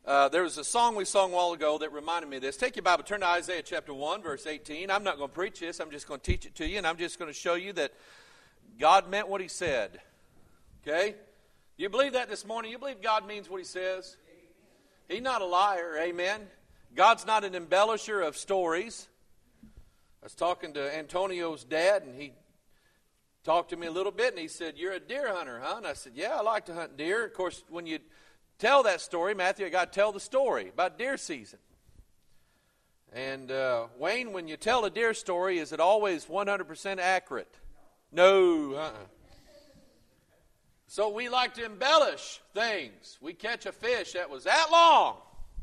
There was a song we sung a while ago that reminded me of this. Take your Bible, turn to Isaiah chapter 1, verse 18. I'm not going to preach this. I'm just going to teach it to you, and I'm just going to show you that God meant what He said. Okay? You believe that this morning? You believe God means what He says? He's not a liar. Amen? God's not an embellisher of stories. I was talking to Antonio's dad, and he talked to me a little bit, and he said, "You're a deer hunter, huh?" And I said, "Yeah, I like to hunt deer." Of course, when you tell that story, Matthew, I got to tell the story about deer season. And Wayne, when you tell a deer story, is it always 100% accurate? No. So we like to embellish things. We catch a fish that was that long.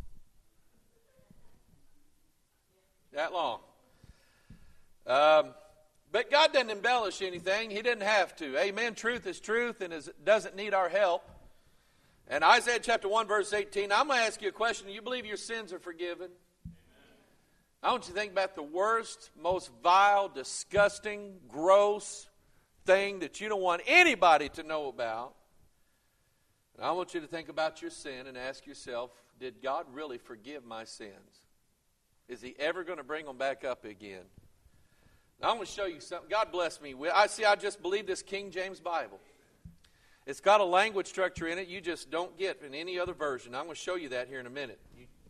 That long. But God doesn't embellish anything. He didn't have to. Amen. Truth is truth and doesn't need our help. And Isaiah chapter 1, verse 18, I'm going to ask you a question. Do you believe your sins are forgiven? Amen. I want you to think about the worst, most vile, disgusting, gross thing that you don't want anybody to know about. And I want you to think about your sin and ask yourself, did God really forgive my sins? Is He ever going to bring them back up again? Now, I'm going to show you something. God bless me. I just believe this King James Bible. It's got a language structure in it you just don't get in any other version. I'm going to show you that here in a minute.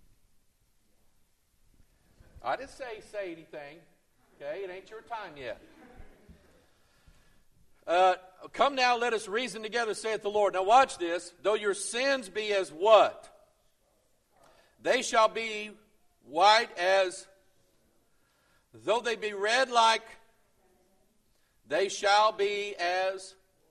I didn't say anything. Okay, it ain't your time yet. Come now, let us reason together, saith the Lord. Now watch this. Though your sins be as what? They shall be white as, though they be red like, they shall be as.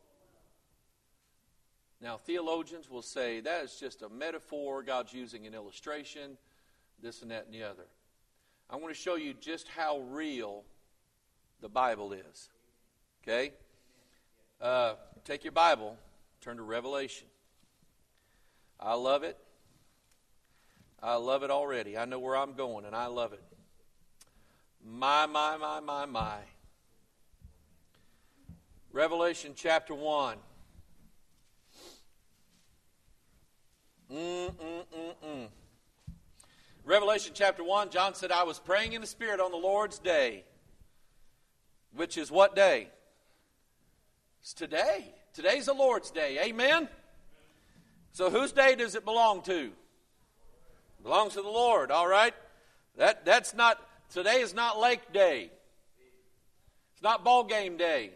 Now, theologians will say that is just a metaphor. God's using an illustration, this and that and the other. I want to show you just how real the Bible is. Okay? Take your Bible, turn to Revelation. I love it. I love it already. I know where I'm going, and I love it. My. Revelation chapter 1. Revelation chapter 1, John said, I was praying in the Spirit on the Lord's day. Which is what day? It's today. Today's the Lord's day. Amen? So whose day does it belong to? It belongs to the Lord, all right? That's not, today is not lake day. It's not ball game day.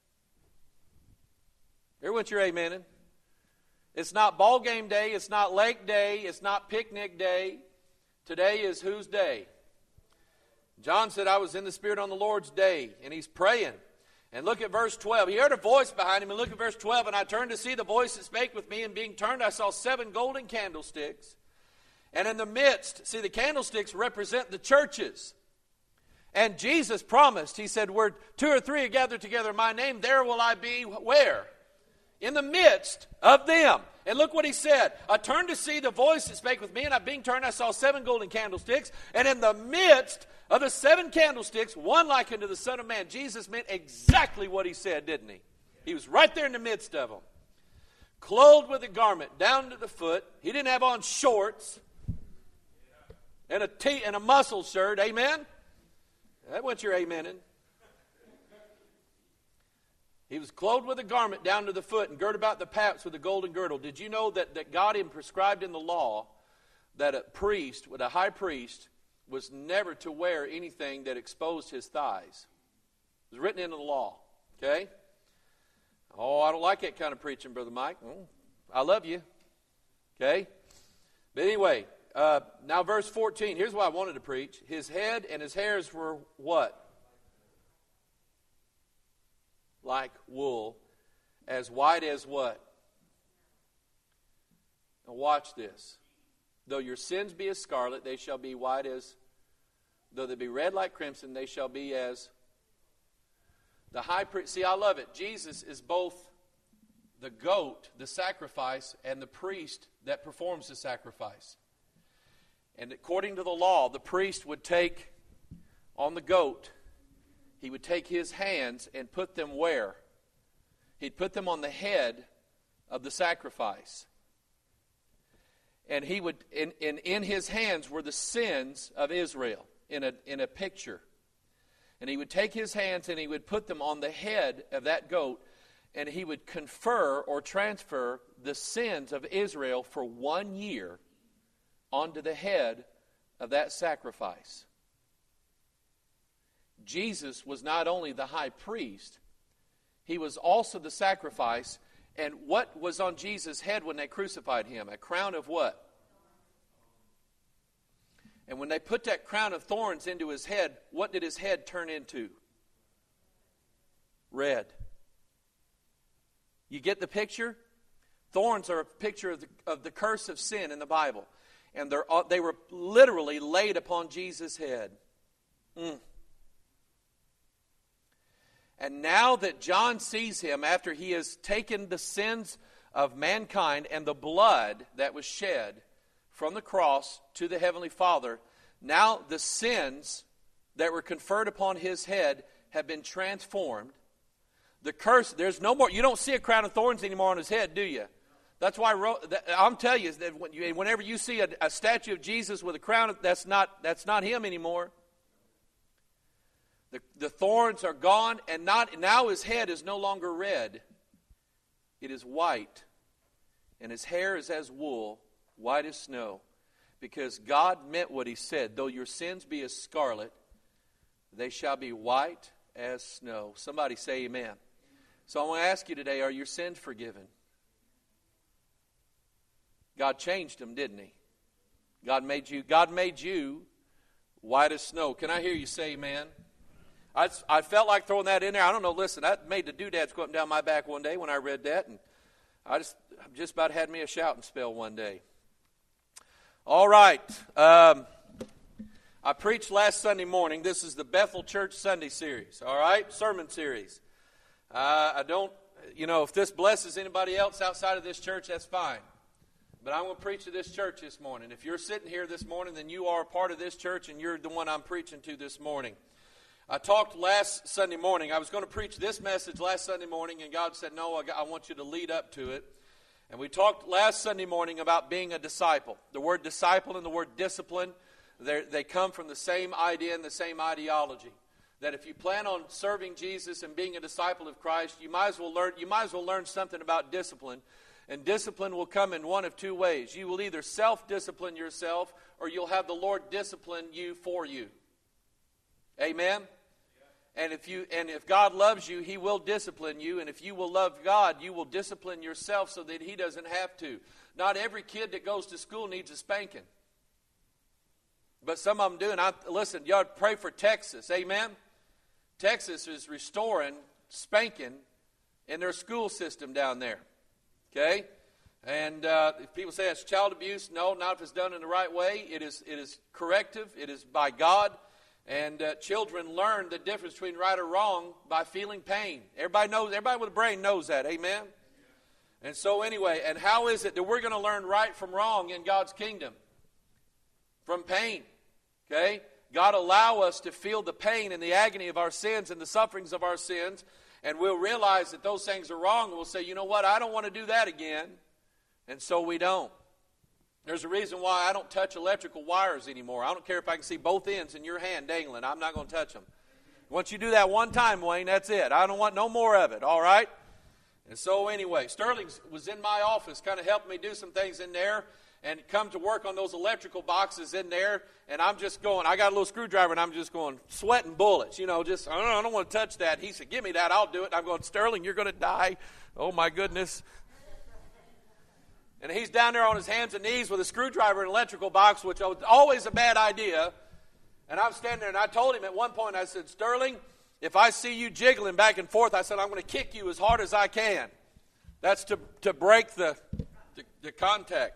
Hear what you're amening? It's not ball game day. It's not lake day. It's not picnic day. Today is whose day? John said, I was in the Spirit on the Lord's day. And he's praying. And look at verse 12. He heard a voice behind him. And look at verse 12. And I turned to see the voice that spake with me. And being turned, I saw 7 golden candlesticks. And in the midst, see, the candlesticks represent the churches. And Jesus promised, He said, where 2 or 3 are gathered together in my name, there will I be, where? In the midst of them. And look what He said. I turned to see the voice that spake with me, and being turned, I saw 7 golden candlesticks. And in the midst of the 7 candlesticks, one like unto the Son of Man. Jesus meant exactly what He said, didn't He? He was right there in the midst of them. Clothed with a garment down to the foot. He didn't have on shorts and a muscle shirt. Amen? That's what you're amening. He was clothed with a garment down to the foot and girt about the paps with a golden girdle. Did you know that God had prescribed in the law that a priest, a high priest, was never to wear anything that exposed his thighs? It was written into the law. Okay? Oh, I don't like that kind of preaching, Brother Mike. Well, I love you. Okay? But anyway, now verse 14. Here's what I wanted to preach. His head and his hairs were what? Like wool, as white as what? Now watch this. Though your sins be as scarlet, they shall be white as, though they be red like crimson, they shall be as the high priest. See, I love it. Jesus is both the goat, the sacrifice, and the priest that performs the sacrifice. And according to the law, the priest would take on the goat, he would take his hands and put them where? He'd put them on the head of the sacrifice. And he would, in his hands were the sins of Israel in a picture. And he would take his hands and he would put them on the head of that goat, and he would confer or transfer the sins of Israel for 1 year onto the head of that sacrifice. Jesus was not only the high priest, he was also the sacrifice. And what was on Jesus' head when they crucified him? A crown of what? And when they put that crown of thorns into his head, what did his head turn into? Red. You get the picture? Thorns are a picture of the curse of sin in the Bible. And they were literally laid upon Jesus' head. And now that John sees him after he has taken the sins of mankind and the blood that was shed from the cross to the Heavenly Father, now the sins that were conferred upon his head have been transformed. The curse, there's no more, you don't see a crown of thorns anymore on his head, do you? That's why I'm telling you that whenever you see a statue of Jesus with a crown, that's not him anymore. The thorns are gone, and now his head is no longer red. It is white, and his hair is as wool, white as snow. Because God meant what he said. Though your sins be as scarlet, they shall be white as snow. Somebody say amen. So I want to ask you today, are your sins forgiven? God changed them, didn't he? God made you white as snow. Can I hear you say amen? I felt like throwing that in there. I don't know, listen, that made the doodads go up and down my back one day when I read that, and I just about had me a shouting spell one day. All right. I preached last Sunday morning. This is the Bethel Church Sunday series, all right? Sermon series. I don't, if this blesses anybody else outside of this church, that's fine. But I'm going to preach to this church this morning. If you're sitting here this morning, then you are a part of this church, and you're the one I'm preaching to this morning. I talked last Sunday morning. I was going to preach this message last Sunday morning, and God said, no, I want you to lead up to it. And we talked last Sunday morning about being a disciple. The word disciple and the word discipline, they come from the same idea and the same ideology. That if you plan on serving Jesus and being a disciple of Christ, you might as well learn something about discipline. And discipline will come in one of two ways. You will either self-discipline yourself, or you'll have the Lord discipline you for you. Amen? And if God loves you, he will discipline you. And if you will love God, you will discipline yourself so that he doesn't have to. Not every kid that goes to school needs a spanking. But some of them do. And listen, y'all pray for Texas. Amen? Texas is restoring spanking in their school system down there. Okay? And if people say it's child abuse, no, not if it's done in the right way. It is corrective. It is by God. And children learn the difference between right or wrong by feeling pain. Everybody with a brain knows that. Amen? And so anyway, and how is it that we're going to learn right from wrong in God's kingdom? From pain. Okay? God allow us to feel the pain and the agony of our sins and the sufferings of our sins. And we'll realize that those things are wrong. And we'll say, you know what? I don't want to do that again. And so we don't. There's a reason why I don't touch electrical wires anymore. I don't care if I can see both ends in your hand dangling. I'm not going to touch them. Once you do that one time, Wayne, that's it. I don't want no more of it, all right? And so anyway, Sterling was in my office, kind of helping me do some things in there, and come to work on those electrical boxes in there, and I'm just going, I got a little screwdriver, and I'm just going, sweating bullets, I don't want to touch that. He said, give me that, I'll do it. And I'm going, Sterling, you're going to die. Oh, my goodness. And he's down there on his hands and knees with a screwdriver and electrical box, which was always a bad idea. And I'm standing there, and I told him at one point, I said, Sterling, if I see you jiggling back and forth, I said, I'm going to kick you as hard as I can. That's to break the contact.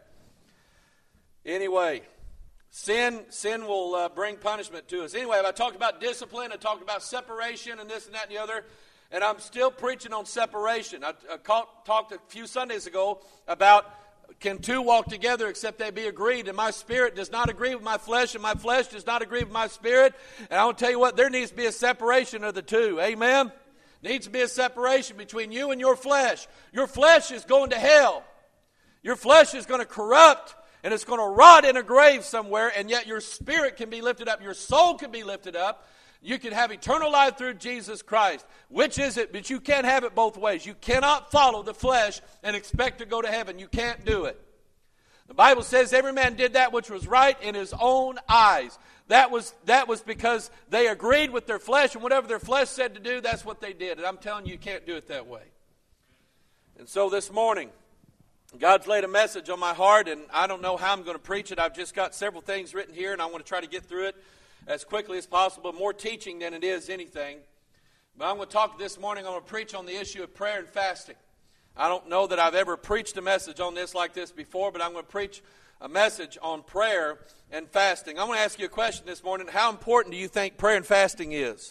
Anyway, sin will bring punishment to us. Anyway, I talked about discipline, I talked about separation and this and that and the other. And I'm still preaching on separation. I talked a few Sundays ago about, can two walk together except they be agreed? And my spirit does not agree with my flesh, and my flesh does not agree with my spirit. And I want to tell you what, there needs to be a separation of the two. Amen? Needs to be a separation between you and your flesh. Your flesh is going to hell. Your flesh is going to corrupt and it's going to rot in a grave somewhere, and yet your spirit can be lifted up, your soul can be lifted up. You can have eternal life through Jesus Christ. Which is it? But you can't have it both ways. You cannot follow the flesh and expect to go to heaven. You can't do it. The Bible says every man did that which was right in his own eyes. That was because they agreed with their flesh, and whatever their flesh said to do, that's what they did. And I'm telling you, you can't do it that way. And so this morning, God's laid a message on my heart, and I don't know how I'm going to preach it. I've just got several things written here, and I want to try to get through it as quickly as possible. More teaching than it is anything. But I'm going to talk this morning, I'm going to preach on the issue of prayer and fasting. I don't know that I've ever preached a message on this like this before, but I'm going to preach a message on prayer and fasting. I'm going to ask you a question this morning. How important do you think prayer and fasting is?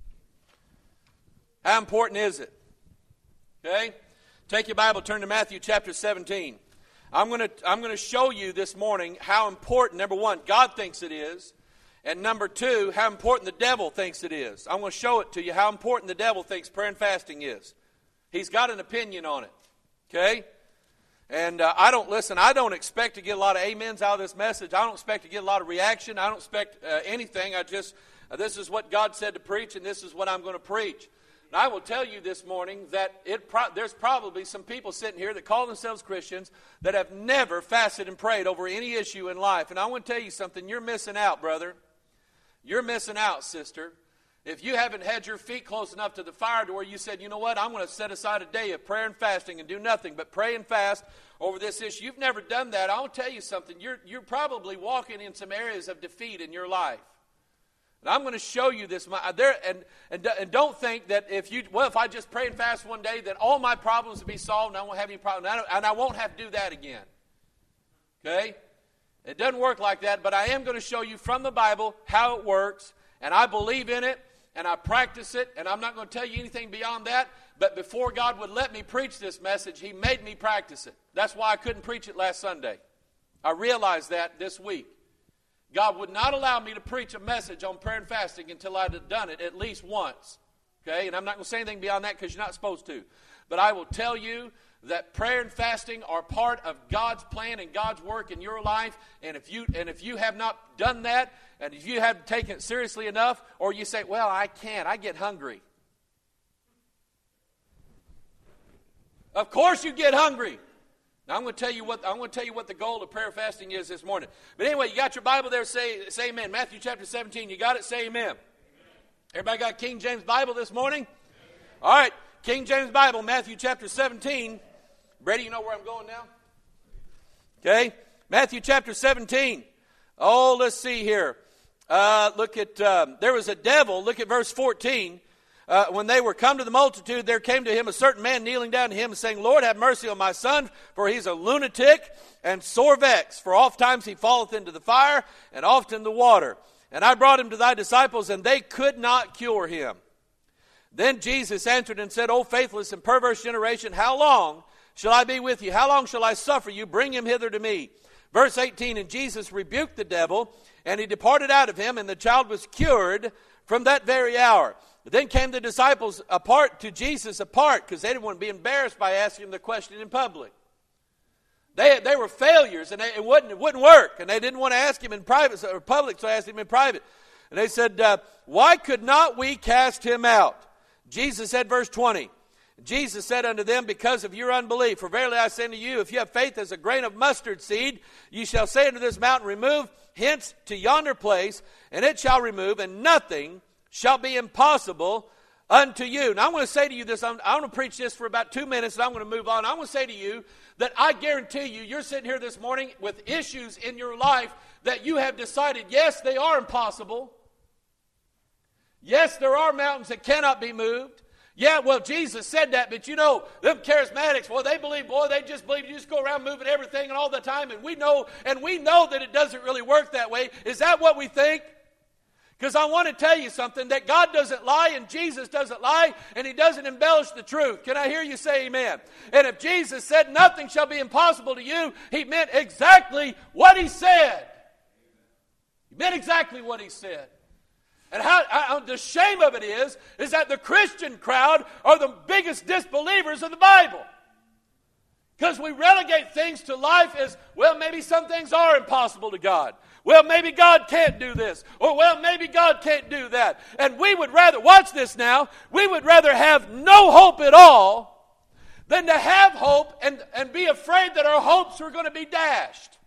How important is it? Okay? Take your Bible, turn to Matthew chapter 17. I'm going to show you this morning how important, number one, God thinks it is, and number two, how important the devil thinks it is. I'm going to show it to you how important the devil thinks prayer and fasting is. He's got an opinion on it. Okay? And I don't expect to get a lot of amens out of this message. I don't expect to get a lot of reaction. I don't expect anything. This is what God said to preach, and this is what I'm going to preach. And I will tell you this morning that there's probably some people sitting here that call themselves Christians that have never fasted and prayed over any issue in life. And I want to tell you something. You're missing out, brother. You're missing out, sister. If you haven't had your feet close enough to the fire to where you said, you know what, I'm going to set aside a day of prayer and fasting and do nothing but pray and fast over this issue. You've never done that. I'll tell you something. You're probably walking in some areas of defeat in your life. And I'm going to show you this. And don't think that if I just pray and fast one day, that all my problems will be solved and I won't have any problems. And I won't have to do that again. Okay? It doesn't work like that, but I am going to show you from the Bible how it works. And I believe in it, and I practice it, and I'm not going to tell you anything beyond that. But before God would let me preach this message, He made me practice it. That's why I couldn't preach it last Sunday. I realized that this week. God would not allow me to preach a message on prayer and fasting until I'd have done it at least once. Okay? And I'm not going to say anything beyond that because you're not supposed to. But I will tell you that prayer and fasting are part of God's plan and God's work in your life. And if you have not done that, and if you haven't taken it seriously enough, or you say, well, I can't, I get hungry. Of course you get hungry. Now I'm going to tell you what the goal of prayer and fasting is this morning. But anyway, you got your Bible there, say amen. Matthew chapter 17, you got it, say amen. Amen. Everybody got King James Bible this morning? Amen. All right, King James Bible, Matthew chapter 17. Brady, you know where I'm going now? Okay, Matthew chapter 17. Oh, let's see here. Look at, there was a devil, look at verse 14. When they were come to the multitude, there came to him a certain man kneeling down to him and saying, Lord, have mercy on my son, for he's a lunatic and sore vexed. For oft times he falleth into the fire and oft in the water. And I brought him to thy disciples, and they could not cure him. Then Jesus answered and said, O faithless and perverse generation, how long shall I be with you? How long shall I suffer you? Bring him hither to me. Verse 18, and Jesus rebuked the devil, and he departed out of him, and the child was cured from that very hour. But then came the disciples apart to Jesus apart, because they didn't want to be embarrassed by asking him the question in public. They were failures, and it wouldn't work, and they didn't want to ask him in private or public, so they asked him in private. And they said, why could not we cast him out? Jesus said, verse 20, Jesus said unto them, because of your unbelief. For verily I say unto you, if you have faith as a grain of mustard seed, ye shall say unto this mountain, remove hence to yonder place, and it shall remove, and nothing shall be impossible unto you. Now I'm going to say to you this, I'm going to preach this for about 2 minutes, and I'm going to move on. I'm going to say to you that I guarantee you're sitting here this morning with issues in your life that you have decided, yes, they are impossible. Yes, there are mountains that cannot be moved. Yeah, well, Jesus said that, but you know, them charismatics, well, they just believe you just go around moving everything and all the time, and we know that it doesn't really work that way. Is that what we think? Because I want to tell you something, that God doesn't lie and Jesus doesn't lie, and He doesn't embellish the truth. Can I hear you say amen? And if Jesus said nothing shall be impossible to you, He meant exactly what He said. He meant exactly what He said. And the shame of it is that the Christian crowd are the biggest disbelievers of the Bible. Because we relegate things to life as, well, maybe some things are impossible to God. Well, maybe God can't do this. Or, well, maybe God can't do that. And we would rather, watch this now, we would rather have no hope at all than to have hope and be afraid that our hopes are going to be dashed.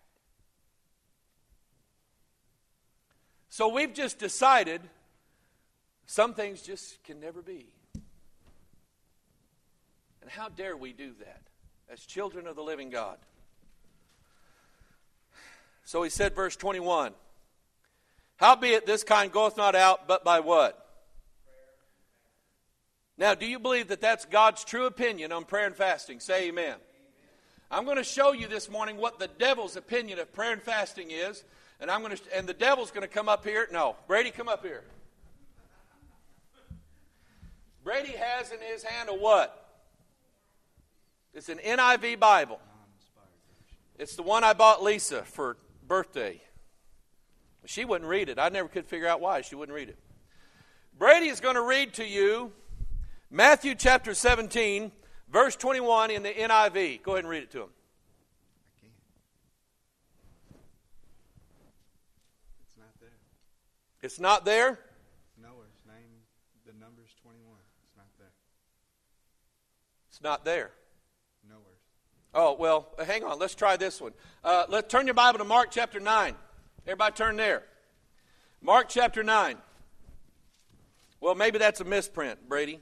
So we've just decided some things just can never be. And how dare we do that as children of the living God? So he said, verse 21, howbeit this kind goeth not out, but by what? Now, do you believe that that's God's true opinion on prayer and fasting? Say amen. I'm going to show you this morning what the devil's opinion of prayer and fasting is. And the devil's going to come up here. No, Brady, come up here. Brady has in his hand a what? It's an NIV Bible. It's the one I bought Lisa for birthday. She wouldn't read it. I never could figure out why she wouldn't read it. Brady is going to read to you Matthew chapter 17, verse 21 in the NIV. Go ahead and read it to him. It's not there. It's not there? Nowhere. The number's 21. It's not there. It's not there. Nowhere. Oh, well, hang on. Let's try this one. Let's turn your Bible to Mark chapter 9. Everybody turn there. Mark chapter 9. Well, maybe that's a misprint, Brady.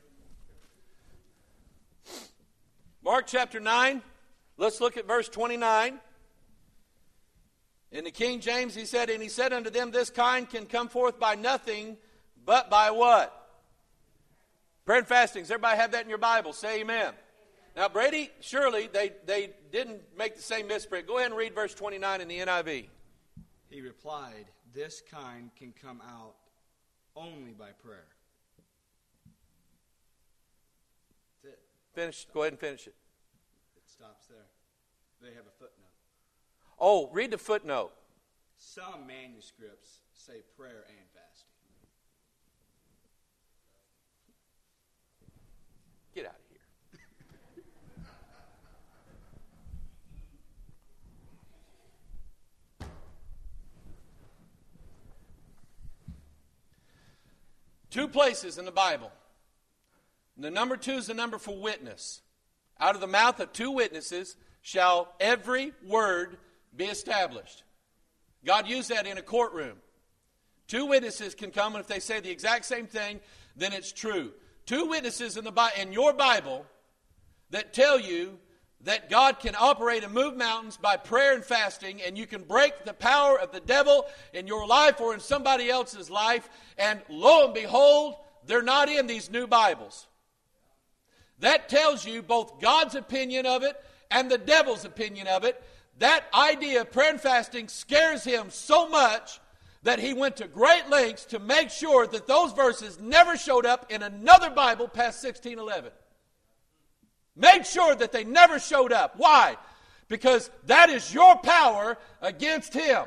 Mark chapter 9. Let's look at verse 29. In the King James, he said, and he said unto them, this kind can come forth by nothing, but by what? Prayer and fasting. Does everybody have that in your Bible? Say amen. Now, Brady, surely they didn't make the same misprint. Go ahead and read verse 29 in the NIV. He replied, this kind can come out only by prayer. That's it. Finish. Go ahead and finish it. It stops there. They have a footnote. Oh, read the footnote. Some manuscripts say prayer and fasting. Get out of here. Two places in the Bible. And the number 2 is the number for witness. Out of the mouth of 2 witnesses shall every word be established. God used that in a courtroom. 2 witnesses can come, and if they say the exact same thing, then it's true. 2 witnesses in your Bible that tell you that God can operate and move mountains by prayer and fasting, and you can break the power of the devil in your life or in somebody else's life, and lo and behold, they're not in these new Bibles. That tells you both God's opinion of it and the devil's opinion of it. That idea of prayer and fasting scares him so much that he went to great lengths to make sure that those verses never showed up in another Bible past 1611. Made sure that they never showed up. Why? Because that is your power against him.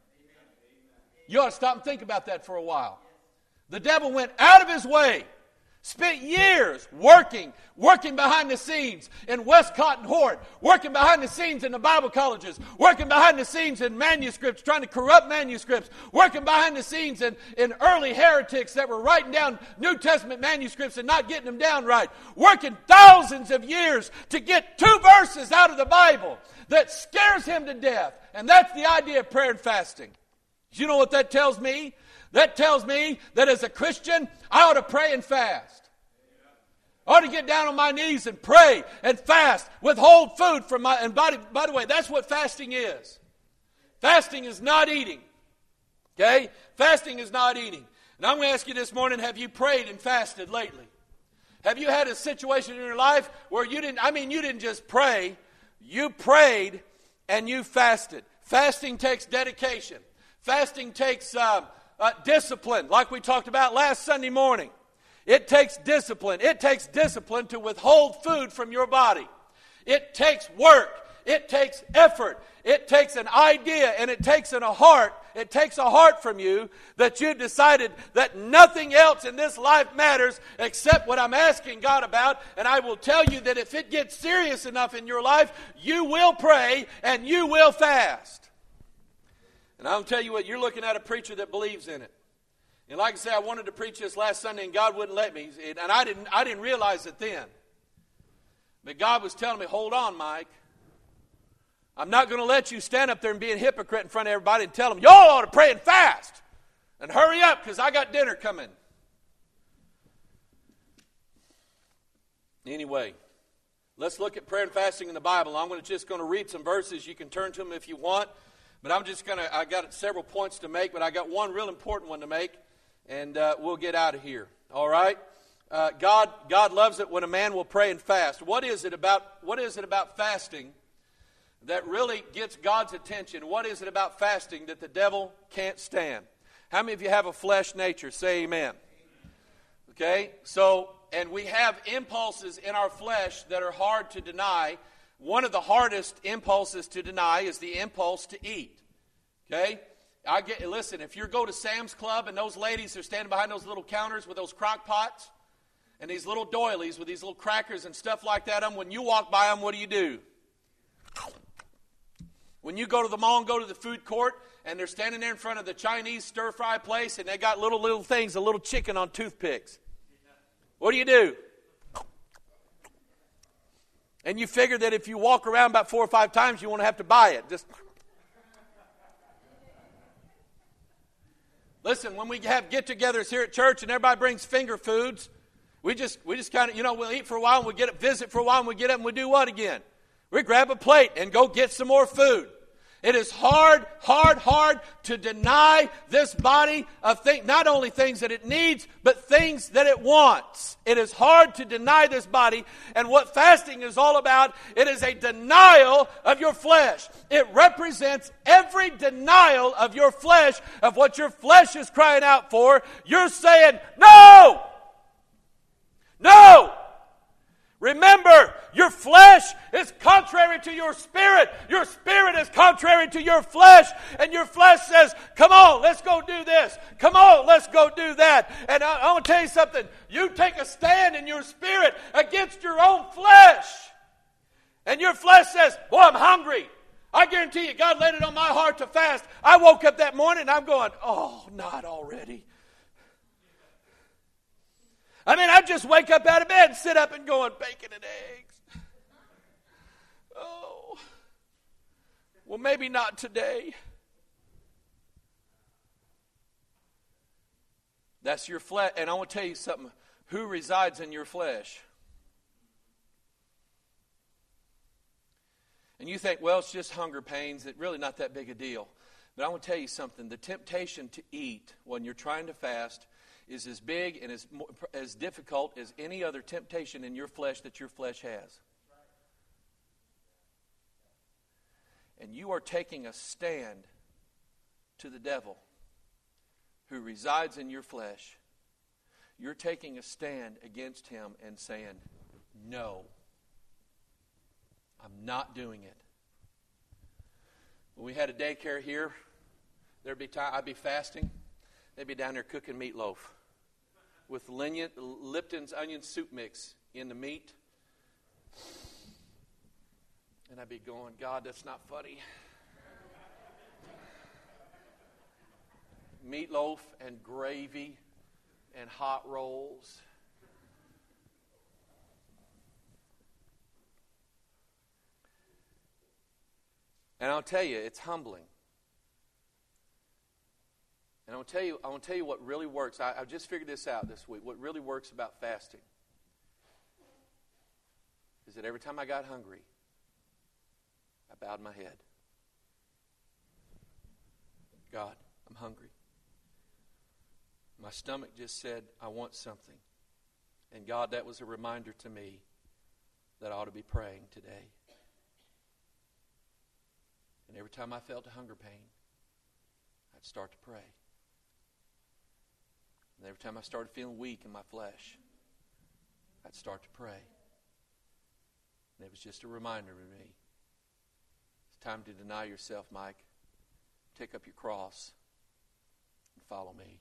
You ought to stop and think about that for a while. The devil went out of his way, spent years working behind the scenes in Westcott and Hort, working behind the scenes in the Bible colleges, working behind the scenes in manuscripts, trying to corrupt manuscripts, working behind the scenes in early heretics that were writing down New Testament manuscripts and not getting them down right, working thousands of years to get 2 verses out of the Bible that scares him to death. And that's the idea of prayer and fasting. Do you know what that tells me? That tells me that as a Christian, I ought to pray and fast. I ought to get down on my knees and pray and fast, withhold food from my... And by the way, that's what fasting is. Fasting is not eating. Okay? Fasting is not eating. And I'm going to ask you this morning, have you prayed and fasted lately? Have you had a situation in your life where you didn't just pray, you prayed and you fasted. Fasting takes dedication. Fasting takes discipline, like we talked about last Sunday morning. It takes discipline. It takes discipline to withhold food from your body. It takes work. It takes effort. It takes an idea, and it takes a heart. It takes a heart from you that you decided that nothing else in this life matters except what I'm asking God about. And I will tell you that if it gets serious enough in your life, you will pray and you will fast. And I'll tell you what, you're looking at a preacher that believes in it. And like I say, I wanted to preach this last Sunday, and God wouldn't let me. And I didn't realize it then. But God was telling me, hold on, Mike. I'm not going to let you stand up there and be a hypocrite in front of everybody and tell them, y'all ought to pray and fast. And hurry up, because I got dinner coming. Anyway, let's look at prayer and fasting in the Bible. I'm just going to read some verses. You can turn to them if you want. But I got several points to make, but I got one real important one to make. And we'll get out of here. All right? God loves it when a man will pray and fast. What is it about fasting that really gets God's attention? What is it about fasting that the devil can't stand? How many of you have a flesh nature? Say amen. Okay? So, and we have impulses in our flesh that are hard to deny. One of the hardest impulses to deny is the impulse to eat. Okay? Listen, if you go to Sam's Club and those ladies are standing behind those little counters with those crock pots and these little doilies with these little crackers and stuff like that, when you walk by them, what do? When you go to the mall and go to the food court and they're standing there in front of the Chinese stir-fry place and they got little things, a little chicken on toothpicks, what do? And you figure that if you walk around about 4 or 5 times, you won't have to buy it. Just listen, when we have get-togethers here at church and everybody brings finger foods, we just kind of, we'll eat for a while and we'll visit for a while and we'll get up and we'll do what again? We grab a plate and go get some more food. It is hard to deny this body of things, not only things that it needs, but things that it wants. It is hard to deny this body, and what fasting is all about, it is a denial of your flesh. It represents every denial of your flesh, of what your flesh is crying out for. You're saying, no! No! Remember, your flesh is contrary to your spirit. Your spirit is contrary to your flesh. And your flesh says, come on, let's go do this. Come on, let's go do that. And I want to tell you something. You take a stand in your spirit against your own flesh. And your flesh says, well, I'm hungry. I guarantee you, God laid it on my heart to fast. I woke up that morning and I'm going, oh, not already. I just wake up out of bed and sit up and going, bacon and eggs. Oh, well, maybe not today. That's your flesh. And I want to tell you something. Who resides in your flesh? And you think, well, it's just hunger pains. It's really not that big a deal. But I want to tell you something. The temptation to eat when you're trying to fast is as big and as difficult as any other temptation in your flesh that your flesh has. And you are taking a stand to the devil who resides in your flesh. You're taking a stand against him and saying, no, I'm not doing it. When we had a daycare here, there'd be time I'd be fasting. They'd be down there cooking meatloaf with Lipton's onion soup mix in the meat. And I'd be going, God, that's not funny. Meatloaf and gravy and hot rolls. And I'll tell you, it's humbling. And I want to tell you what really works. I just figured this out this week. What really works about fasting is that every time I got hungry, I bowed my head. God, I'm hungry. My stomach just said, I want something. And God, that was a reminder to me that I ought to be praying today. And every time I felt a hunger pain, I'd start to pray. And every time I started feeling weak in my flesh, I'd start to pray. And it was just a reminder to me Time to deny yourself, Mike. Take up your cross and follow me.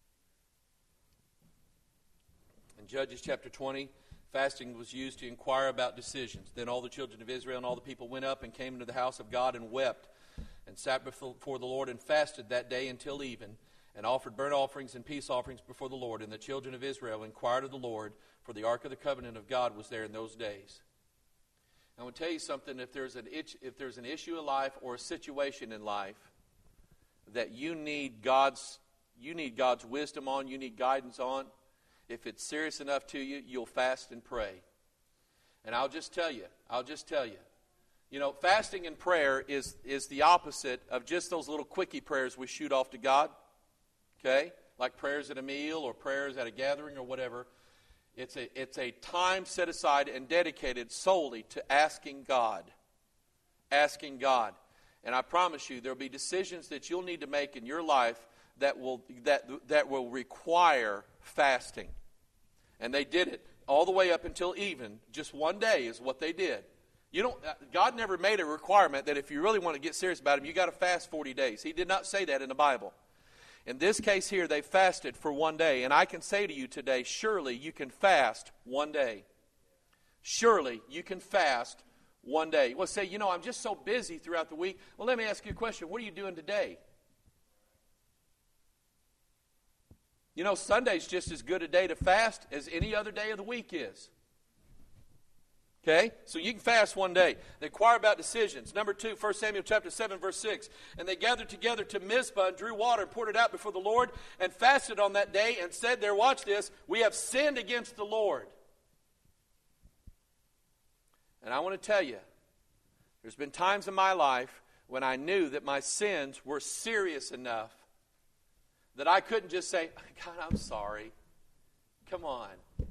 In Judges chapter 20, fasting was used to inquire about decisions. Then all the children of Israel and all the people went up and came into the house of God and wept and sat before the Lord and fasted that day until even and offered burnt offerings and peace offerings before the Lord. And the children of Israel inquired of the Lord, for the ark of the covenant of God was there in those days. I want to tell you something. If there's an issue of life or a situation in life that you need God's wisdom on, you need guidance on, if it's serious enough to you, you'll fast and pray. And I'll just tell you, you know, fasting and prayer is the opposite of just those little quickie prayers we shoot off to God. Okay? Like prayers at a meal or prayers at a gathering or whatever. It's a time set aside and dedicated solely to asking God. Asking God. And I promise you, there'll be decisions that you'll need to make in your life that will require fasting. And they did it all the way up until even. Just one day is what they did. God never made a requirement that if you really want to get serious about Him, you got to fast 40 days. He did not say that in the Bible. In this case here, they fasted for one day. And I can say to you today, surely you can fast one day. Surely you can fast one day. Well, say, I'm just so busy throughout the week. Well, let me ask you a question. What are you doing today? Sunday's just as good a day to fast as any other day of the week is. Okay? So you can fast one day. They inquire about decisions. Number 2, 1 Samuel chapter 7, verse 6. And they gathered together to Mizpah and drew water and poured it out before the Lord and fasted on that day and said there, watch this, we have sinned against the Lord. And I want to tell you, there's been times in my life when I knew that my sins were serious enough that I couldn't just say, God, I'm sorry. Come on.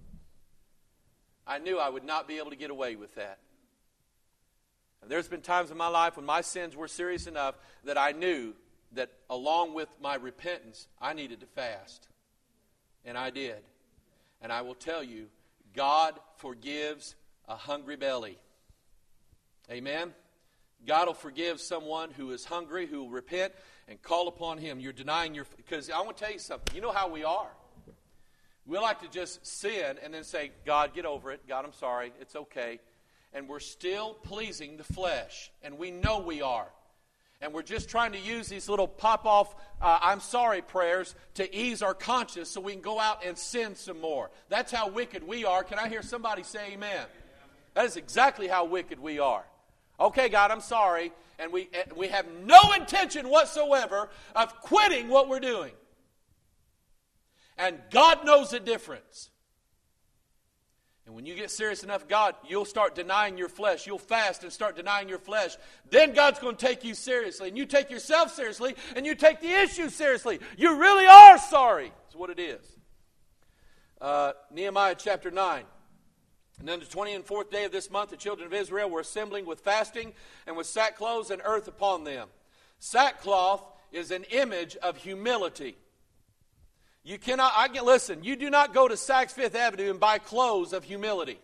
I knew I would not be able to get away with that. And there's been times in my life when my sins were serious enough that I knew that along with my repentance, I needed to fast. And I did. And I will tell you, God forgives a hungry belly. Amen? God will forgive someone who is hungry, who will repent and call upon Him. You're denying because I want to tell you something. You know how we are. We like to just sin and then say, God, get over it. God, I'm sorry. It's okay. And we're still pleasing the flesh. And we know we are. And we're just trying to use these little pop-off, I'm sorry prayers to ease our conscience so we can go out and sin some more. That's how wicked we are. Can I hear somebody say amen? That is exactly how wicked we are. Okay, God, I'm sorry. And we have no intention whatsoever of quitting what we're doing. And God knows the difference. And when you get serious enough, God, you'll start denying your flesh. You'll fast and start denying your flesh. Then God's going to take you seriously. And you take yourself seriously. And you take the issue seriously. You really are sorry. That's what it is. Nehemiah chapter 9. And on the 24th day of this month, the children of Israel were assembling with fasting and with sackcloth and earth upon them. Sackcloth is an image of humility. You do not go to Saks Fifth Avenue and buy clothes of humility.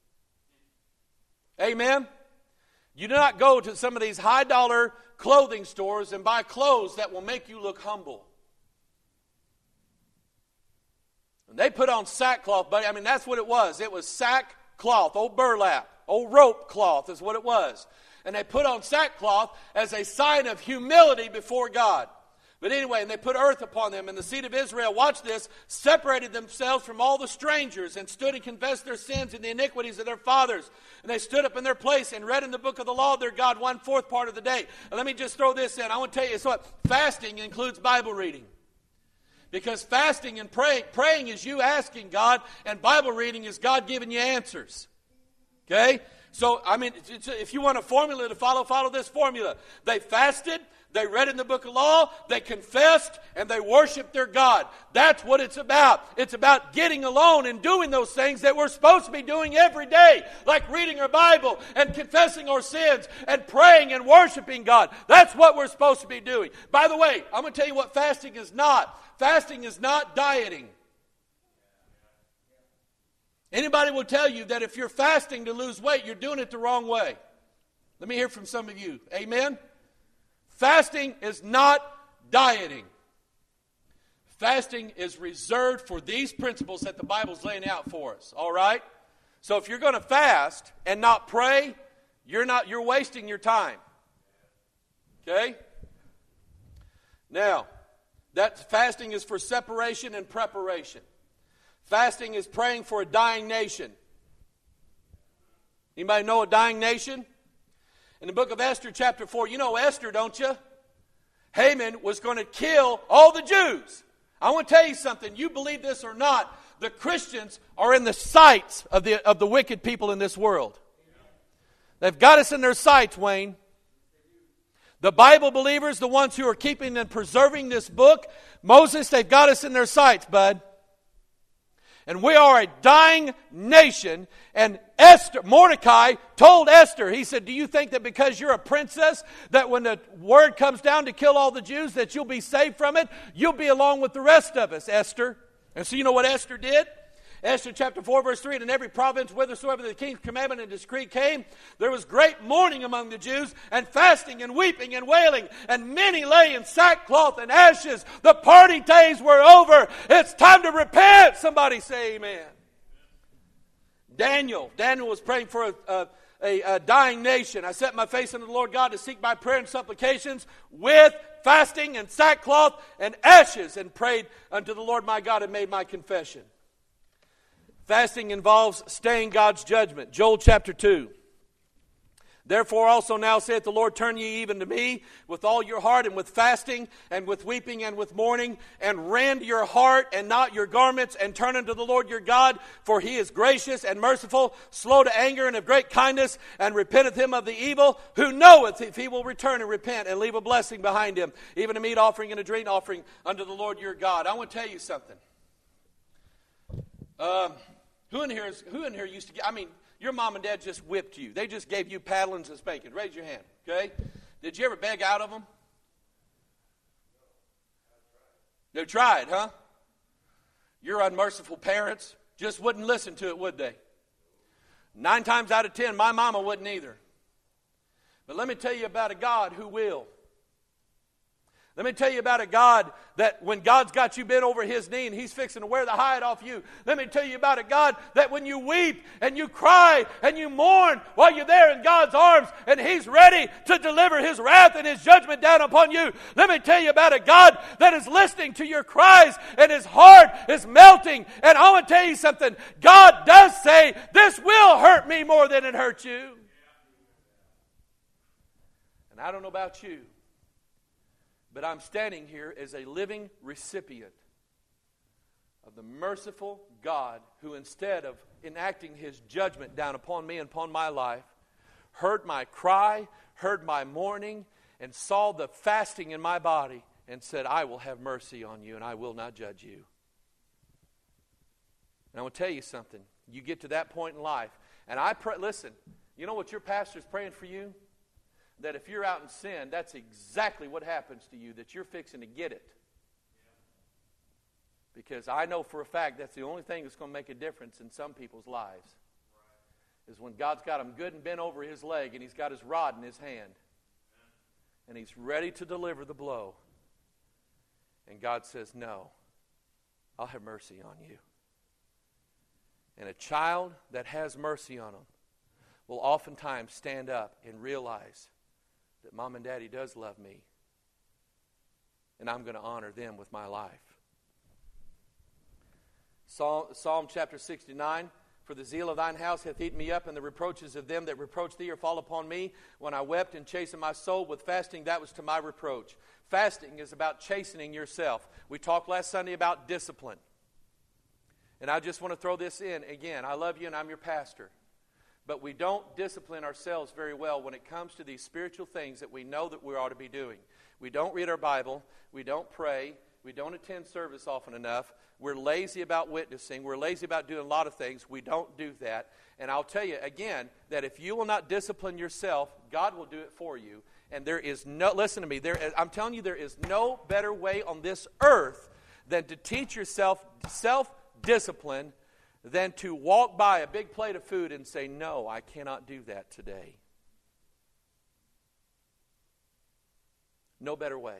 Amen? You do not go to some of these high-dollar clothing stores and buy clothes that will make you look humble. And they put on sackcloth, but that's what it was. It was sackcloth, old burlap, old rope cloth is what it was. And they put on sackcloth as a sign of humility before God. But anyway, and they put earth upon them, and the seed of Israel, watch this, separated themselves from all the strangers and stood and confessed their sins and the iniquities of their fathers. And they stood up in their place and read in the book of the law of their God 1/4 part of the day. And let me just throw this in. I want to tell you, so fasting includes Bible reading. Because fasting and praying is you asking God, and Bible reading is God giving you answers. Okay? So, if you want a formula to follow this formula. They fasted, they read in the book of law, they confessed, and they worshiped their God. That's what it's about. It's about getting alone and doing those things that we're supposed to be doing every day. Like reading our Bible and confessing our sins and praying and worshiping God. That's what we're supposed to be doing. By the way, I'm going to tell you what fasting is not. Fasting is not dieting. Anybody will tell you that if you're fasting to lose weight, you're doing it the wrong way. Let me hear from some of you. Amen? Fasting is not dieting. Fasting is reserved for these principles that the Bible's laying out for us. All right? So if you're going to fast and not pray, you're wasting your time. Okay? Now, that fasting is for separation and preparation. Fasting is praying for a dying nation. Anybody know a dying nation? In the book of Esther, chapter 4, you know Esther, don't you? Haman was going to kill all the Jews. I want to tell you something. You believe this or not, the Christians are in the sights of the wicked people in this world. They've got us in their sights, Wayne. The Bible believers, the ones who are keeping and preserving this book, Moses, they've got us in their sights, bud. And we are a dying nation. And Mordecai told Esther, he said, do you think that because you're a princess, that when the word comes down to kill all the Jews, that you'll be saved from it? You'll be along with the rest of us, Esther. And so you know what Esther did? Esther chapter 4, verse 3, and in every province whithersoever the king's commandment and decree came, there was great mourning among the Jews, and fasting and weeping and wailing, and many lay in sackcloth and ashes. The party days were over. It's time to repent. Somebody say amen. Daniel was praying for a dying nation. I set my face unto the Lord God to seek by prayer and supplications with fasting and sackcloth and ashes, and prayed unto the Lord my God and made my confession. Fasting involves staying God's judgment. Joel chapter 2. Therefore also now saith the Lord, turn ye even to me with all your heart, and with fasting, and with weeping, and with mourning, and rend your heart and not your garments, and turn unto the Lord your God, for he is gracious and merciful, slow to anger, and of great kindness, and repenteth him of the evil, who knoweth if he will return and repent, and leave a blessing behind him, even a meat offering and a drink offering unto the Lord your God. I want to tell you something. Who in here used to get, your mom and dad just whipped you. They just gave you paddlings and spankings. Raise your hand, okay? Did you ever beg out of them? They tried, huh? Your unmerciful parents just wouldn't listen to it, would they? 9 times out of 10, my mama wouldn't either. But let me tell you about a God who will. Let me tell you about a God that when God's got you bent over his knee and he's fixing to wear the hide off you. Let me tell you about a God that when you weep and you cry and you mourn while you're there in God's arms and he's ready to deliver his wrath and his judgment down upon you. Let me tell you about a God that is listening to your cries and his heart is melting. And I want to tell you something. God does say, this will hurt me more than it hurt you. And I don't know about you, but I'm standing here as a living recipient of the merciful God who, instead of enacting his judgment down upon me and upon my life, heard my cry, heard my mourning, and saw the fasting in my body and said, I will have mercy on you and I will not judge you. And I want to tell you something. You get to that point in life, and I pray, listen, you know what your pastor's praying for you? That if you're out in sin, that's exactly what happens to you, that you're fixing to get it. Because I know for a fact that's the only thing that's going to make a difference in some people's lives. Is when God's got them good and bent over his leg and he's got his rod in his hand. And he's ready to deliver the blow. And God says, no, I'll have mercy on you. And a child that has mercy on them will oftentimes stand up and realize that Mom and Daddy does love me, and I'm going to honor them with my life. Psalm chapter 69, for the zeal of thine house hath eaten me up, and the reproaches of them that reproach thee are fall upon me. When I wept and chastened my soul with fasting, that was to my reproach. Fasting is about chastening yourself. We talked last Sunday about discipline. And I just want to throw this in again. I love you and I'm your pastor. But we don't discipline ourselves very well when it comes to these spiritual things that we know that we ought to be doing. We don't read our Bible. We don't pray. We don't attend service often enough. We're lazy about witnessing. We're lazy about doing a lot of things. We don't do that. And I'll tell you again that if you will not discipline yourself, God will do it for you. And there is no, listen to me, I'm telling you there is no better way on this earth than to teach yourself self-discipline than to walk by a big plate of food and say, no, I cannot do that today. No better way.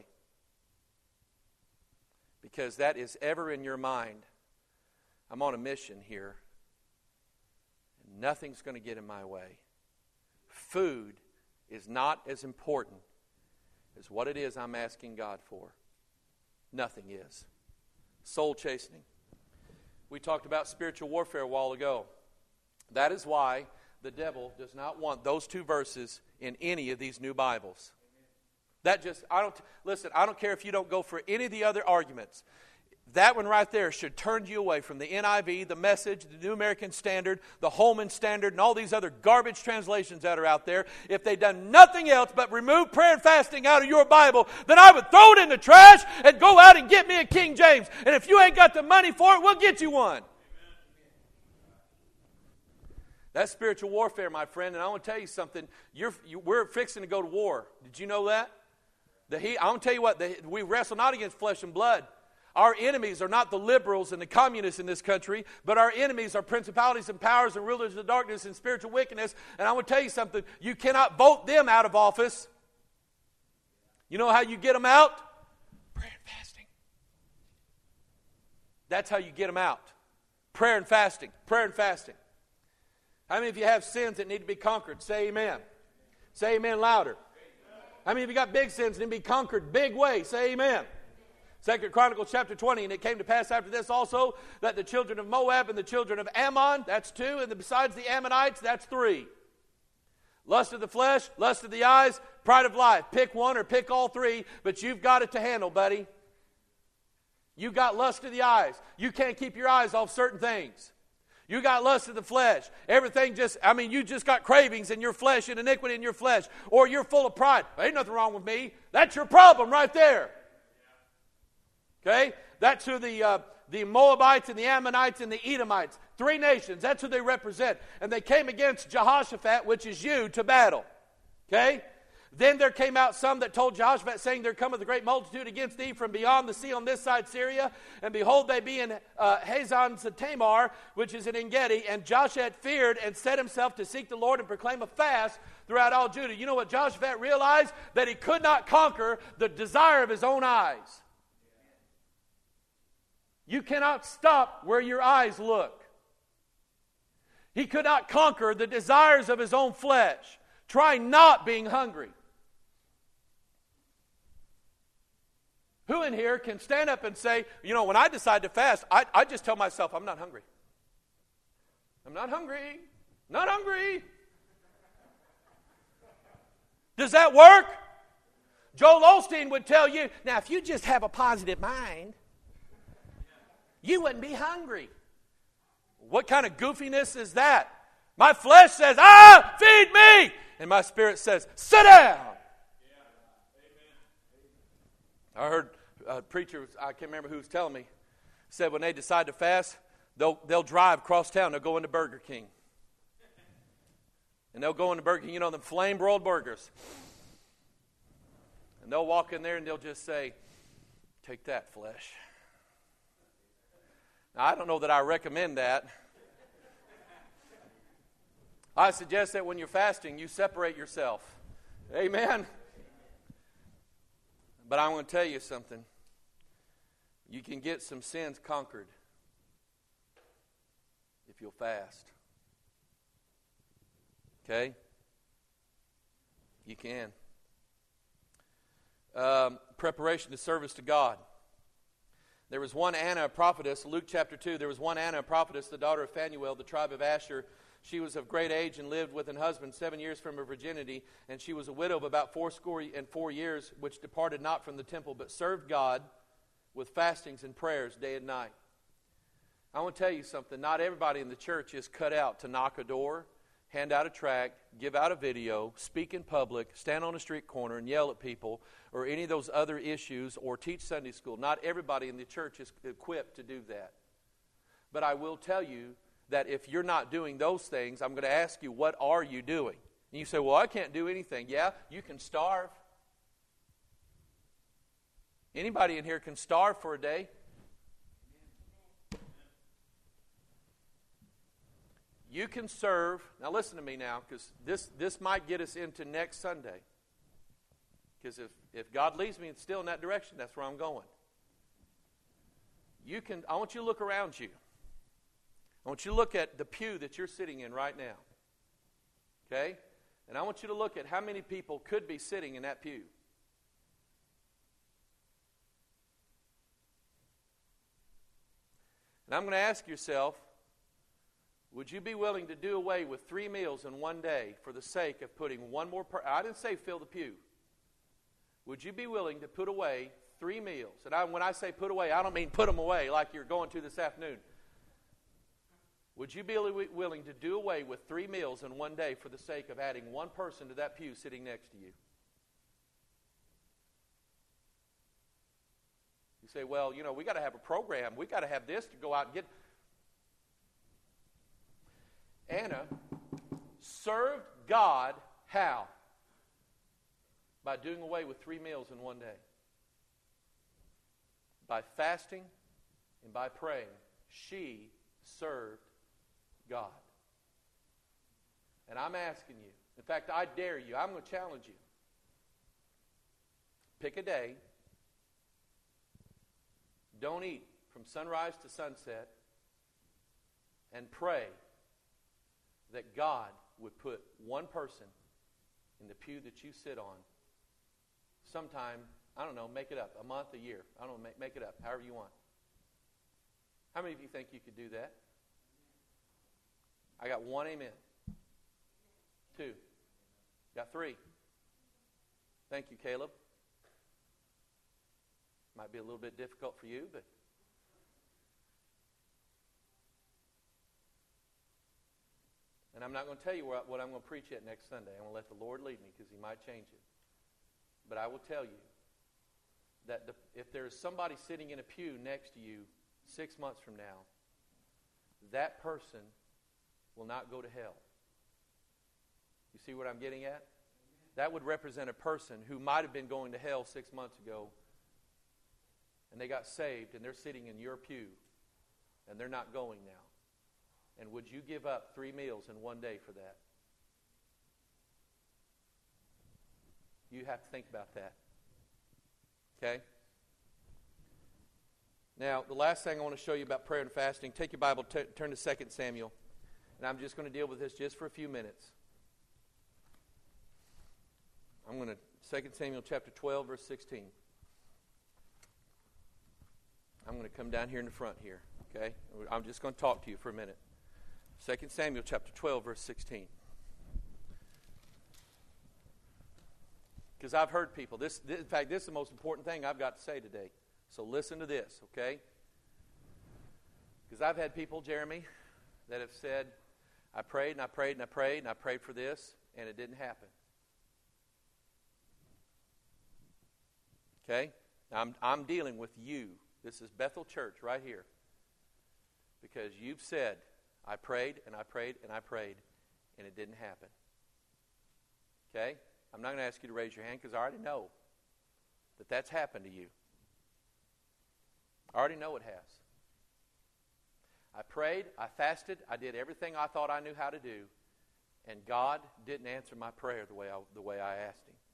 Because that is ever in your mind. I'm on a mission here. And nothing's going to get in my way. Food is not as important as what it is I'm asking God for. Nothing is. Soul chastening. We talked about spiritual warfare a while ago. That is why the devil does not want those two verses in any of these new Bibles. I don't care if you don't go for any of the other arguments. That one right there should turn you away from the NIV, the Message, the New American Standard, the Holman Standard, and all these other garbage translations that are out there. If they've done nothing else but remove prayer and fasting out of your Bible, then I would throw it in the trash and go out and get me a King James. And if you ain't got the money for it, we'll get you one. That's spiritual warfare, my friend. And I want to tell you something. We're fixing to go to war. Did you know that? I want to tell you what. We wrestle not against flesh and blood. Our enemies are not the liberals and the communists in this country, but our enemies are principalities and powers and rulers of darkness and spiritual wickedness. And I want to tell you something. You cannot vote them out of office. You know how you get them out? Prayer and fasting. That's how you get them out. Prayer and fasting. Prayer and fasting. How many of you have sins that need to be conquered? Say amen. Say amen louder. How many of you got big sins that need to be conquered big way? Say amen. 2 Chronicles chapter 20, and it came to pass after this also that the children of Moab and the children of Ammon, that's 2, and besides the Ammonites, that's 3. Lust of the flesh, lust of the eyes, pride of life. Pick one or pick all 3, but you've got it to handle, buddy. You got lust of the eyes. You can't keep your eyes off certain things. You got lust of the flesh. Everything you just got cravings in your flesh and iniquity in your flesh. Or you're full of pride. There ain't nothing wrong with me. That's your problem right there. Okay? That's who the Moabites and the Ammonites and the Edomites. 3 nations. That's who they represent. And they came against Jehoshaphat, which is you, to battle. Okay? Then there came out some that told Jehoshaphat, saying, there cometh a great multitude against thee from beyond the sea on this side Syria. And behold, they be in Hazon Tamar, which is in En-gedi. And Jehoshaphat feared and set himself to seek the Lord and proclaim a fast throughout all Judah. You know what Jehoshaphat realized? That he could not conquer the desire of his own eyes. You cannot stop where your eyes look. He could not conquer the desires of his own flesh. Try not being hungry. Who in here can stand up and say, when I decide to fast, I just tell myself, I'm not hungry. I'm not hungry. Not hungry. Does that work? Joel Osteen would tell you, now if you just have a positive mind, you wouldn't be hungry. What kind of goofiness is that? My flesh says, feed me! And my spirit says, sit down! I heard a preacher, I can't remember who was telling me, said when they decide to fast, they'll drive across town, they'll go into Burger King. And they'll go into Burger King, them flame-broiled burgers. And they'll walk in there and they'll just say, take that, flesh. Now, I don't know that I recommend that. I suggest that when you're fasting, you separate yourself. Amen? But I want to tell you something. You can get some sins conquered if you'll fast. Okay? You can. Preparation to service to God. There was one Anna, a prophetess, Luke chapter 2, there was one Anna, a prophetess, the daughter of Phanuel, the tribe of Asher. She was of great age and lived with an husband 7 years from her virginity, and she was a widow of about 84 years, which departed not from the temple, but served God with fastings and prayers day and night. I want to tell you something. Not everybody in the church is cut out to knock a door, hand out a tract, give out a video, speak in public, stand on a street corner and yell at people, or any of those other issues, or teach Sunday school. Not everybody in the church is equipped to do that. But I will tell you that if you're not doing those things, I'm going to ask you, what are you doing? And you say, well, I can't do anything. Yeah, you can starve. Anybody in here can starve for a day. You can serve. Now listen to me now, because this might get us into next Sunday. Because if God leads me still in that direction, that's where I'm going. I want you to look around you. I want you to look at the pew that you're sitting in right now. Okay? And I want you to look at how many people could be sitting in that pew. And I'm going to ask yourself, would you be willing to do away with 3 meals in one day for the sake of putting one more I didn't say fill the pew. Would you be willing to put away 3 meals? And when I say put away, I don't mean put them away like you're going to this afternoon. Would you be willing to do away with 3 meals in one day for the sake of adding one person to that pew sitting next to you? You say, well, we got to have a program. We got to have this to go out and get. Anna served God how? By doing away with 3 meals in one day. By fasting and by praying, she served God. And I'm asking you, in fact, I dare you, I'm going to challenge you. Pick a day. Don't eat from sunrise to sunset. And pray that God would put one person in the pew that you sit on sometime, I don't know, make it up, a month, a year. I don't know, make it up, however you want. How many of you think you could do that? I got 1 amen. 2. Got 3. Thank you, Caleb. Might be a little bit difficult for you, but and I'm not going to tell you what I'm going to preach at next Sunday. I'm going to let the Lord lead me because He might change it. But I will tell you that if there is somebody sitting in a pew next to you 6 months from now, that person will not go to hell. You see what I'm getting at? That would represent a person who might have been going to hell 6 months ago, and they got saved, and they're sitting in your pew, and they're not going now. And would you give up 3 meals in one day for that? You have to think about that. Okay? Now, the last thing I want to show you about prayer and fasting, take your Bible, turn to 2 Samuel. And I'm just going to deal with this just for a few minutes. I'm going to, 2 Samuel chapter 12, verse 16. I'm going to come down here in the front here, okay? I'm just going to talk to you for a minute. 2 Samuel chapter 12, verse 16. Because I've heard people, in fact, this is the most important thing I've got to say today. So listen to this, okay? Because I've had people, Jeremy, that have said, I prayed and I prayed and I prayed and I prayed for this, and it didn't happen. Okay? I'm dealing with you. This is Bethel Church right here. Because you've said, I prayed and I prayed and I prayed, and it didn't happen. Okay? I'm not going to ask you to raise your hand because I already know that that's happened to you. I already know it has. I prayed, I fasted, I did everything I thought I knew how to do, and God didn't answer my prayer the way I asked Him.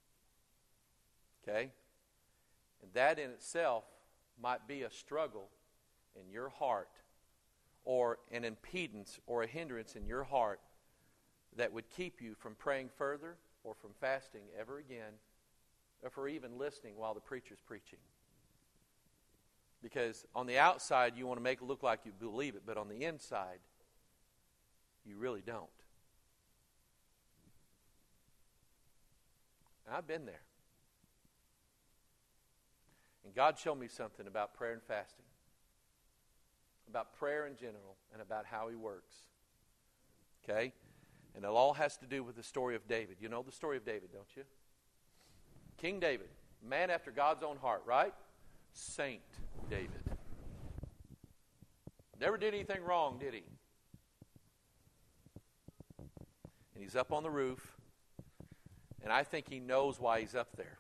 Okay? And that in itself might be a struggle in your heart, or an impedance or a hindrance in your heart that would keep you from praying further or from fasting ever again, or for even listening while the preacher's preaching. Because on the outside, you want to make it look like you believe it, but on the inside, you really don't. And I've been there. And God showed me something about prayer and fasting, about prayer in general, and about how He works. Okay? And it all has to do with the story of David. You know the story of David, don't you? King David, man after God's own heart, right? Saint David. Never did anything wrong, did he? And he's up on the roof, and I think he knows why he's up there.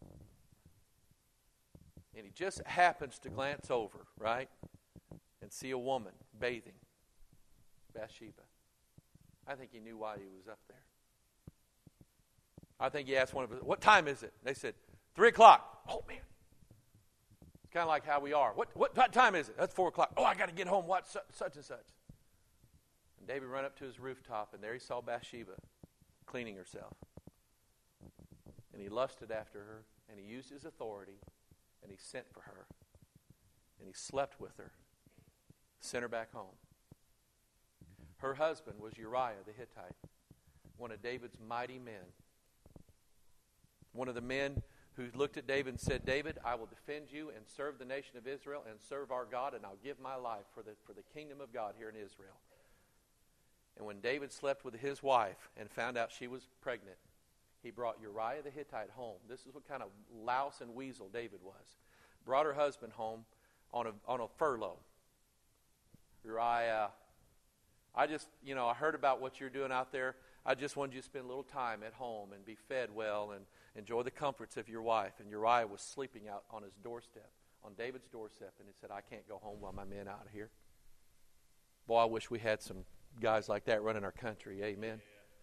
And he just happens to glance over, right? And see a woman bathing, Bathsheba. I think he knew why he was up there. I think he asked one of us, what time is it? They said, 3 o'clock. Oh, man. It's kind of like how we are. What time is it? That's 4 o'clock. Oh, I got to get home. Watch such and such. And David ran up to his rooftop, and there he saw Bathsheba cleaning herself. And he lusted after her, and he used his authority, and he sent for her. And he slept with her, sent her back home. Her husband was Uriah the Hittite, one of David's mighty men. One of the men who looked at David and said, David, I will defend you and serve the nation of Israel and serve our God, and I'll give my life for the kingdom of God here in Israel. And when David slept with his wife and found out she was pregnant, he brought Uriah the Hittite home. This is what kind of louse and weasel David was. Brought her husband home on a furlough. Uriah, I heard about what you're doing out there. I just wanted you to spend a little time at home and be fed well and enjoy the comforts of your wife. And Uriah was sleeping out on his doorstep, on David's doorstep, and he said, I can't go home while my men out of here. Boy, I wish we had some guys like that running our country. Amen.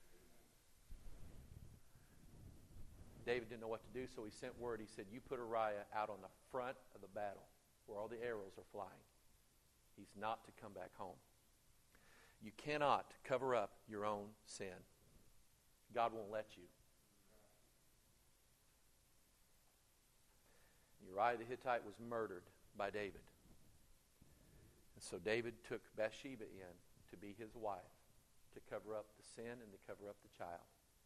David didn't know what to do, so he sent word. He said, you put Uriah out on the front of the battle where all the arrows are flying. He's not to come back home. You cannot cover up your own sin. God won't let you. Uriah the Hittite was murdered by David. And so David took Bathsheba in to be his wife, to cover up the sin and to cover up the child.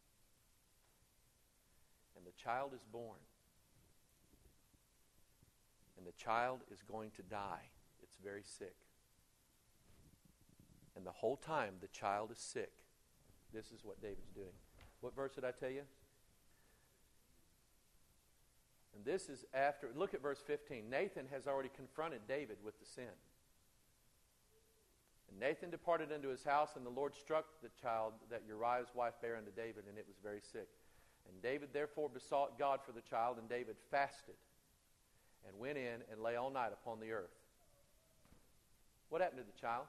And the child is born. And the child is going to die. It's very sick. And the whole time the child is sick, this is what David's doing. What verse did I tell you? And this is after, look at verse 15. Nathan has already confronted David with the sin. And Nathan departed into his house, and the Lord struck the child that Uriah's wife bare unto David, and it was very sick. And David therefore besought God for the child, and David fasted and went in and lay all night upon the earth. What happened to the child?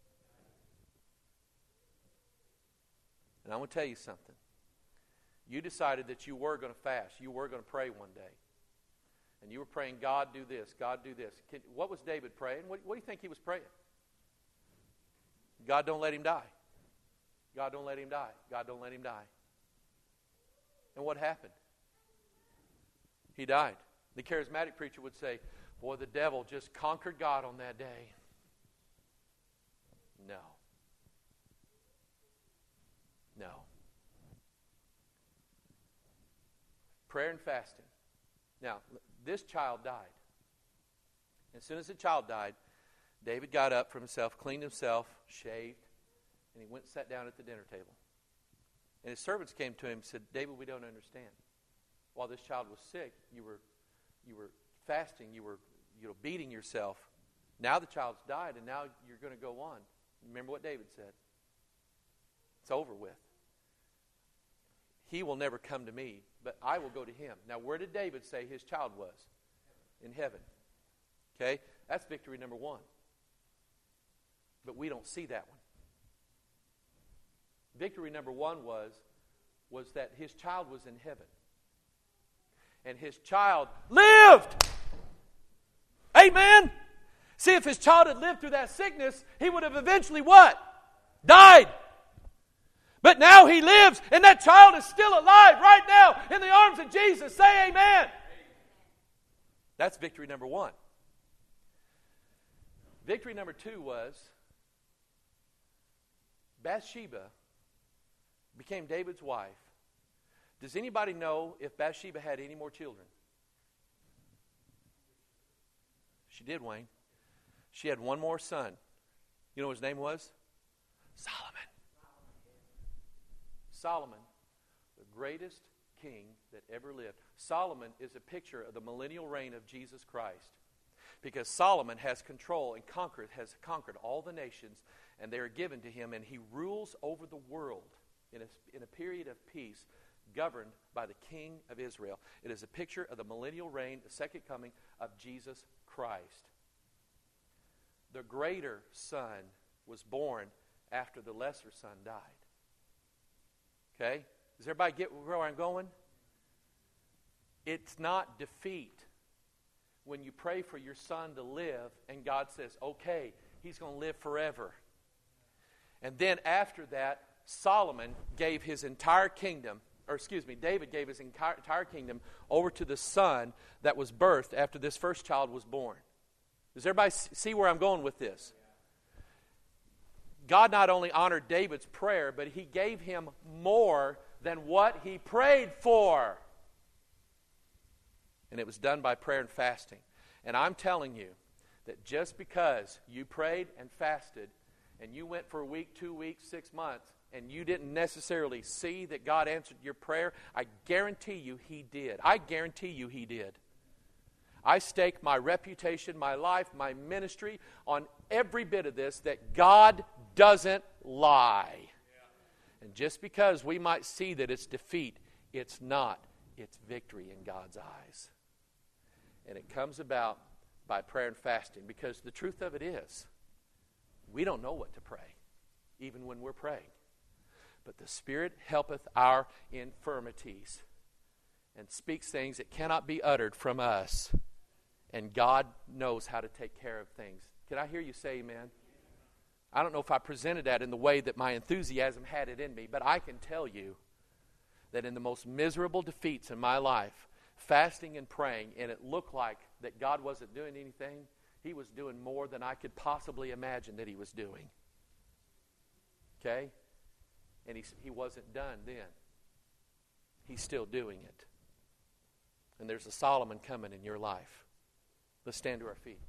And I'm going to tell you something. You decided that you were going to fast. You were going to pray one day. And you were praying, God, do this. God, do this. What was David praying? What do you think he was praying? God, don't let him die. God, don't let him die. God, don't let him die. And what happened? He died. The charismatic preacher would say, boy, the devil just conquered God on that day. No. No. Prayer and fasting. Now, this child died. As soon as the child died, David got up from himself, cleaned himself, shaved, and he went and sat down at the dinner table. And his servants came to him and said, David, we don't understand. While this child was sick, you were fasting, you were beating yourself. Now the child's died, and now you're going to go on. Remember what David said. It's over with. He will never come to me, but I will go to him. Now, where did David say his child was? In heaven. Okay? That's victory number one. But we don't see that one. Victory number one was that his child was in heaven. And his child lived! Amen! See, if his child had lived through that sickness, he would have eventually what? Died! But now he lives, and that child is still alive right now in the arms of Jesus. Say amen. That's victory number one. Victory number two was Bathsheba became David's wife. Does anybody know if Bathsheba had any more children? She did, Wayne. She had one more son. You know what his name was? Solomon. Solomon, the greatest king that ever lived. Solomon is a picture of the millennial reign of Jesus Christ. Because Solomon has control and has conquered all the nations, and they are given to him, and he rules over the world in a period of peace, governed by the King of Israel. It is a picture of the millennial reign, the second coming of Jesus Christ. The greater son was born after the lesser son died. Okay? Does everybody get where I'm going? It's not defeat when you pray for your son to live and God says, okay, he's going to live forever. And then after that, David gave his entire kingdom over to the son that was birthed after this first child was born. Does everybody see where I'm going with this? God not only honored David's prayer, but he gave him more than what he prayed for. And it was done by prayer and fasting. And I'm telling you that just because you prayed and fasted and you went for a week, 2 weeks, 6 months, and you didn't necessarily see that God answered your prayer, I guarantee you He did. I guarantee you He did. I stake my reputation, my life, my ministry on every bit of this, that God doesn't lie. And just because we might see that it's defeat, it's not. It's victory in God's eyes. And it comes about by prayer and fasting, because the truth of it is, we don't know what to pray, even when we're praying. But the Spirit helpeth our infirmities and speaks things that cannot be uttered from us. And God knows how to take care of things. Can I hear you say amen? I don't know if I presented that in the way that my enthusiasm had it in me, but I can tell you that in the most miserable defeats in my life, fasting and praying, and it looked like that God wasn't doing anything, He was doing more than I could possibly imagine that He was doing. Okay? And He wasn't done then. He's still doing it. And there's a Solomon coming in your life. Let's stand to our feet.